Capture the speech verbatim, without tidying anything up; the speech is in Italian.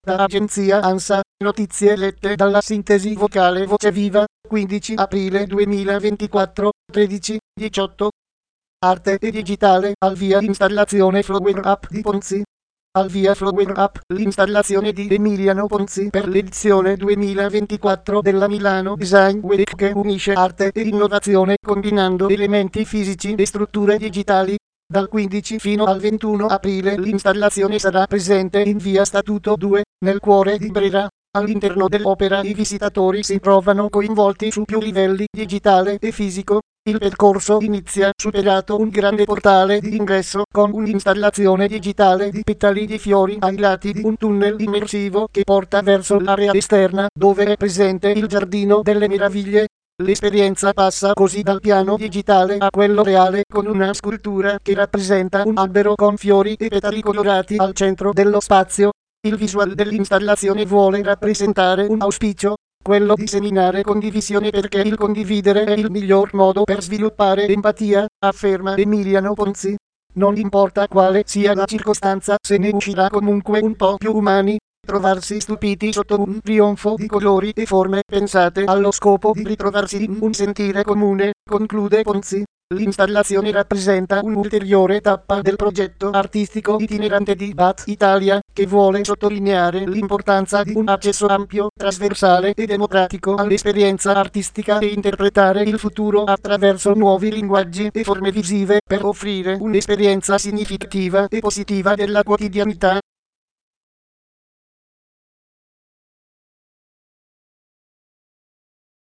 Da agenzia ANSA, notizie lette dalla sintesi vocale Voce Viva, quindici aprile duemilaventiquattro, tredici diciotto. Arte e digitale, al via installazione Flower App di Ponzi. Al via Flower App, l'installazione di Emiliano Ponzi per l'edizione duemilaventiquattro della Milano Design Week che unisce arte e innovazione combinando elementi fisici e strutture digitali. Dal quindici fino al ventuno aprile l'installazione sarà presente in via Statuto due, nel cuore di Brera. All'interno dell'opera i visitatori si trovano coinvolti su più livelli, digitale e fisico. Il percorso inizia superato un grande portale di ingresso con un'installazione digitale di petali di fiori ai lati di un tunnel immersivo che porta verso l'area esterna dove è presente il Giardino delle Meraviglie. L'esperienza passa così dal piano digitale a quello reale con una scultura che rappresenta un albero con fiori e petali colorati al centro dello spazio. Il visual dell'installazione vuole rappresentare un auspicio, quello di seminare condivisione perché il condividere è il miglior modo per sviluppare empatia, afferma Emiliano Ponzi. Non importa quale sia la circostanza, se ne uscirà comunque un po' più umani. Trovarsi stupiti sotto un trionfo di colori e forme pensate allo scopo di ritrovarsi in un sentire comune, conclude Ponzi. L'installazione rappresenta un'ulteriore tappa del progetto artistico itinerante di Bat Italia, che vuole sottolineare l'importanza di un accesso ampio, trasversale e democratico all'esperienza artistica e interpretare il futuro attraverso nuovi linguaggi e forme visive per offrire un'esperienza significativa e positiva della quotidianità.